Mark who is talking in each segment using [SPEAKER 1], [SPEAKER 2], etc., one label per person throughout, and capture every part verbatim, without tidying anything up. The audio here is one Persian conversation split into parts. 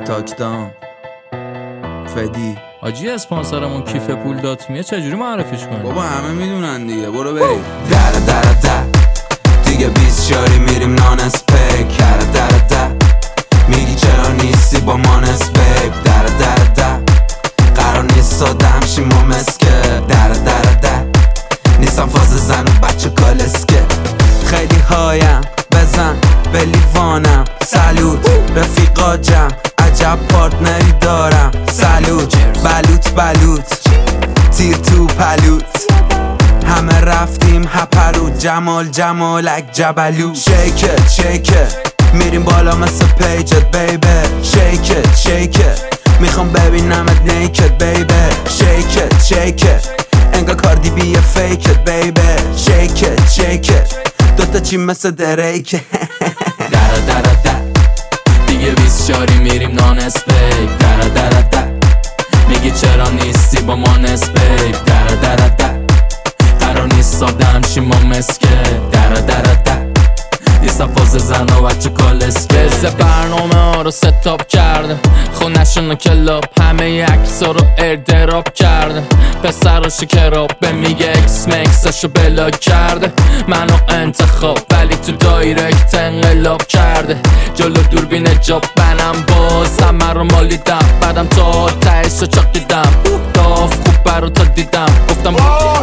[SPEAKER 1] تاکدام فدی
[SPEAKER 2] آجی اسپانسرمون کیف پول دات میه چجوری معرفیش کنیم؟
[SPEAKER 1] بابا همه میدونن دیگه، برو بریم. در در در دیگه بیست شاری میریم نان اسپیک. در در در میگی چرا نیستی با مانس بیب. در در در قرار نیست سادم شیم و مسکه. در در در نیستم فاز زن و بچه کالسکه. خیلی هایم بزن به لیوانم. سلوت رفیقا جمع عجب پارتنری دارم. سلوت بلوت بلوت تیر تو پلوت. همه رفتیم هپرو جمال جمالک جبلو. شیکت شیکت میریم بالا مثل پیجت بیبه. شیکت شیکت میخوام ببینمت نیکت بیبه. شیکت شیکت انگا کاردی بیه فیکت بیبه. شیکت شیکت دوتا چی مثل دریکه.
[SPEAKER 2] در در در دیگه بیست شاری میریم نان اسپیک. در در در میگی چرا نیستی با ما نسبیک. در در در قرار نیست سادم شیم ما مسکه. در در در نیستم فاز زن و بچه کالسکه. سه برنامه ها رو ستاپ کرده خونشون کلاب. همه عکسا رو ایردراپ کرده. پسر رو شکراب به میگه اکس مکسشو بلاک کرده. منو انتخاب ولی تو دایرکت انقلاب کرده. جلو دوربین جاب بنم باز همه رو مالیدم. بعدم تا تهش رو چاقیدم. داف خوب برا تا دیدم گفتم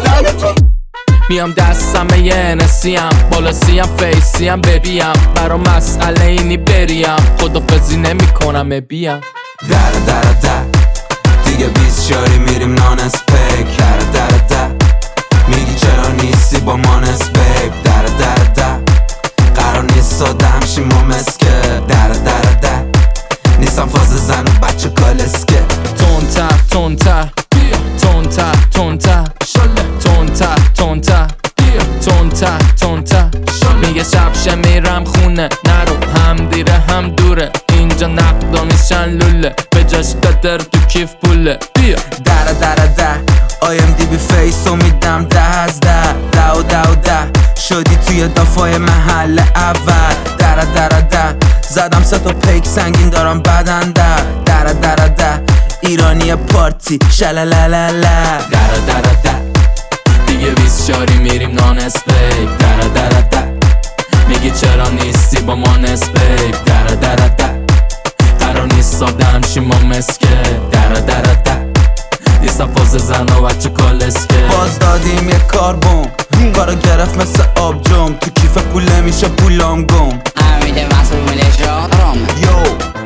[SPEAKER 2] میام دستم یه نسیم بالا سیم فیسیم ببیم. برا مسئله اینی بریم خدافزی نمی کنم بیم.
[SPEAKER 1] در در در دیگه بیست شاری میریم نان اسپیک. در در در میگی چرا نیستی با مانس بیب. در در در قرار نیست سادم شیم و مسکه. در در در نیستم فاز زن و بچه کالسکه.
[SPEAKER 2] تونتر تونتر تونتر تونتر تونتر تونتر تونتر تونتر میگه شبشه میرم خونه نرو هم دیره هم دوره. اینجا نقدا میشن لوله به جاش قدر تو کیف پوله. بیا
[SPEAKER 1] در در در آیم دی بی فیسو میدم ده از ده. ده و ده و ده شدی توی دافای محل اول. در در در زدم سه تا پیک سنگین دارم بدن. در در در در ایرانی پارتی شلالالala.
[SPEAKER 2] در در در دیگه بیست شاری میریم نان اسپیک. در در در میگی چرا نیستی با ما نسبیک. در در در قرار نیست سادم شیم ما مسکه. در در در نیستم فاز زن و بچه کالسکه.
[SPEAKER 1] باز دادیم یه کاربون کارو گرفت مثل آب جم. تو کیف پوله میشه پولام گم.
[SPEAKER 3] امیده مسئول شو
[SPEAKER 1] یو